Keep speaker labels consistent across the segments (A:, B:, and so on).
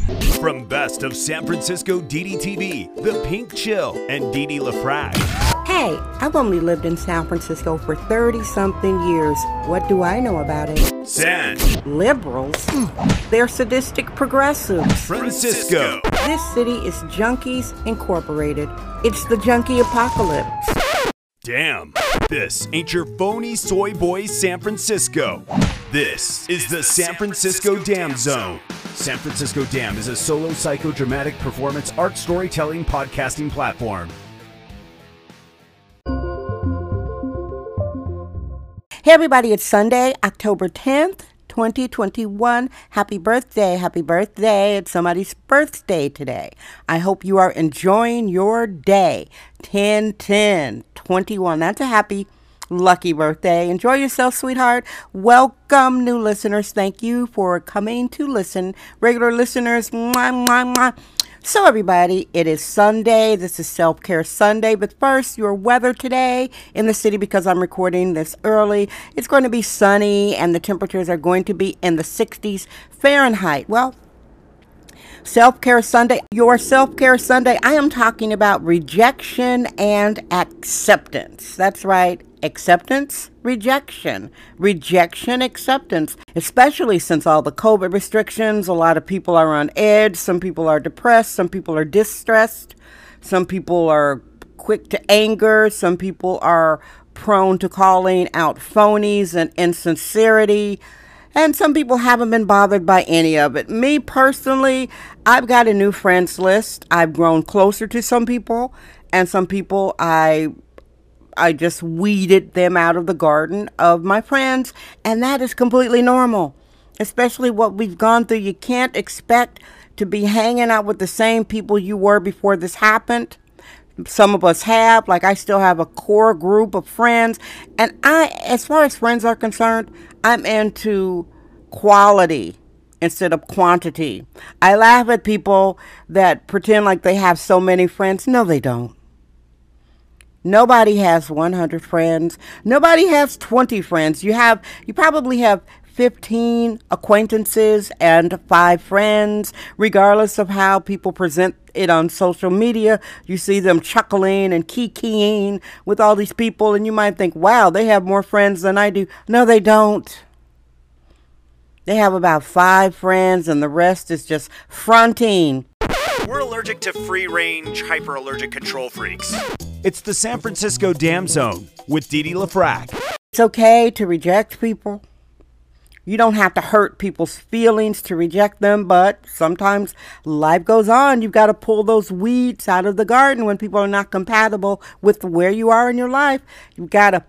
A: From Best of San Francisco DDTV, The Pink Chill, and Didi LaFrac.
B: Hey, I've only lived in San Francisco for 30-something years. What do I know about it?
A: San
B: Liberals? They're sadistic progressives.
A: Francisco.
B: This city is Junkies Incorporated. It's the junkie apocalypse.
A: Damn, this ain't your phony soy boy San Francisco. This is the San Francisco Dam Zone. San Francisco Dam is a solo psychodramatic performance art storytelling podcasting platform.
B: Hey everybody, it's Sunday, October 10th, 2021. Happy birthday, happy birthday. It's somebody's birthday today. I hope you are enjoying your day. 10-10-21. That's a happy, lucky birthday. Enjoy yourself, sweetheart. Welcome, new listeners. Thank you for coming to listen. Regular listeners, mwah, mwah, mwah. So everybody, it is Sunday. This is Self-Care Sunday. But first, your weather today in the city, because I'm recording this early, it's going to be sunny and the temperatures are going to be in the 60s Fahrenheit. Well, Self-Care Sunday, your Self-Care Sunday, I am talking about rejection and acceptance. That's right. Acceptance, rejection, acceptance, especially since all the COVID restrictions. A lot of people are on edge. Some people are depressed. Some people are distressed. Some people are quick to anger. Some people are prone to calling out phonies and insincerity. And some people haven't been bothered by any of it. Me personally, I've got a new friends list. I've grown closer to some people, and some people I just weeded them out of the garden of my friends, and that is completely normal, especially what we've gone through. You can't expect to be hanging out with the same people you were before this happened. Some of us have, like I still have a core group of friends, and as far as friends are concerned, I'm into quality instead of quantity. I laugh at people that pretend like they have so many friends. No, they don't. Nobody has 100 friends. Nobody has 20 friends. You probably have 15 acquaintances and 5 friends. Regardless of how people present it on social media, you see them chuckling and kikiing with all these people, and you might think, wow, they have more friends than I do. No, they don't. They have about 5 friends, and the rest is just fronting.
A: We're allergic to free-range, hyper-allergic control freaks. It's the San Francisco Dam Zone with Didi LaFrac.
B: It's okay to reject people. You don't have to hurt people's feelings to reject them, but sometimes life goes on. You've got to pull those weeds out of the garden when people are not compatible with where you are in your life. You've got to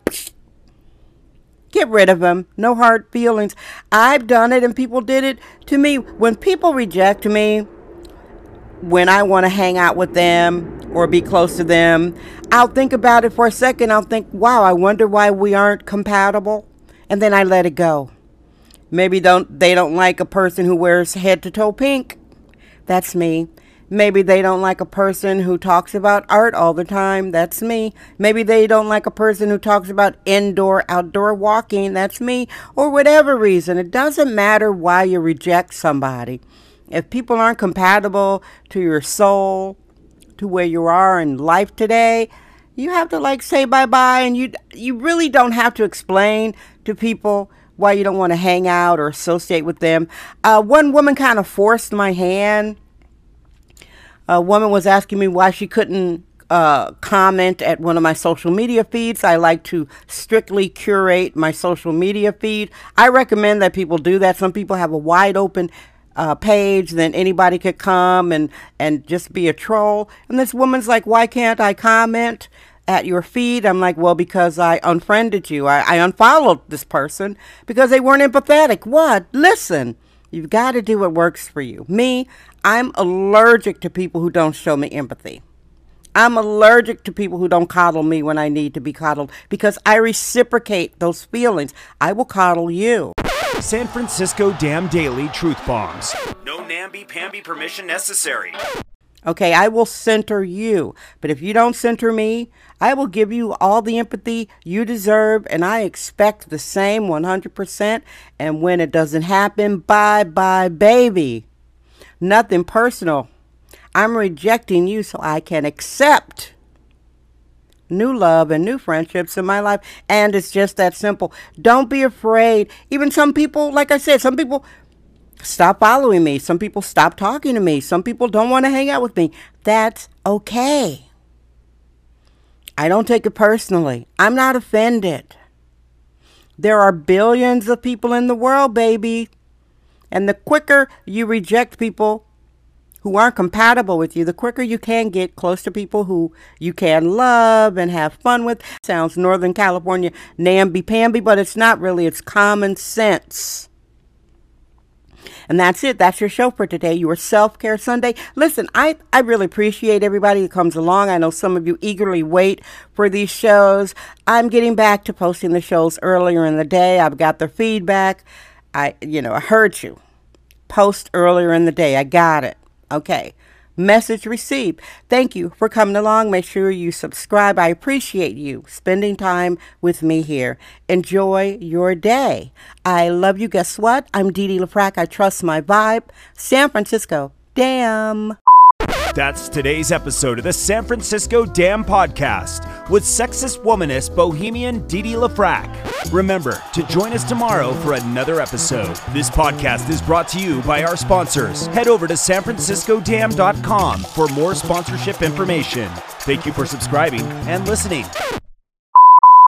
B: get rid of them. No hard feelings. I've done it, and people did it to me. When people reject me, when I want to hang out with them or be close to them, I'll think about it for a second. I'll think, wow, I wonder why we aren't compatible. And then I let it go. Maybe they don't like a person who wears head to toe pink. That's me. Maybe they don't like a person who talks about art all the time. That's me. Maybe they don't like a person who talks about outdoor walking. That's me. Or whatever reason. It doesn't matter why you reject somebody. If people aren't compatible to your soul, to where you are in life today, you have to say bye-bye, and you really don't have to explain to people why you don't want to hang out or associate with them. One woman kind of forced my hand. A woman was asking me why she couldn't comment at one of my social media feeds. I like to strictly curate my social media feed. I recommend that people do that. Some people have a wide open page, then anybody could come and just be a troll. And this woman's like, why can't I comment at your feed? I'm like, well, because I unfriended you. I unfollowed this person because they weren't empathetic. What? Listen, you've got to do what works for you. Me, I'm allergic to people who don't show me empathy. I'm allergic to people who don't coddle me when I need to be coddled, because I reciprocate those feelings. I will coddle you.
A: San Francisco Dam Daily Truth Bombs. No namby-pamby permission necessary.
B: Okay, I will center you. But if you don't center me, I will give you all the empathy you deserve, and I expect the same 100%. And when it doesn't happen, bye-bye, baby. Nothing personal. I'm rejecting you so I can accept new love and new friendships in my life. And it's just that simple. Don't be afraid. Even some people, like I said, some people stop following me. Some people stop talking to me. Some people don't want to hang out with me. That's okay. I don't take it personally. I'm not offended. There are billions of people in the world, baby. And the quicker you reject people who aren't compatible with you, the quicker you can get close to people who you can love and have fun with. Sounds Northern California namby-pamby, but it's not really. It's common sense. And that's it. That's your show for today. Your Self-Care Sunday. Listen, I really appreciate everybody who comes along. I know some of you eagerly wait for these shows. I'm getting back to posting the shows earlier in the day. I've got the feedback. I heard you. Post earlier in the day. I got it. Okay. Message received. Thank you for coming along. Make sure you subscribe. I appreciate you spending time with me here. Enjoy your day. I love you. Guess what? I'm Dee Dee LaFrac. I trust my vibe. San Francisco. Damn.
A: That's today's episode of the San Francisco Damn Podcast with sexist womanist bohemian Dee Dee LaFrac. Remember to join us tomorrow for another episode. This podcast is brought to you by our sponsors. Head over to sanfranciscodamn.com for more sponsorship information. Thank you for subscribing and listening.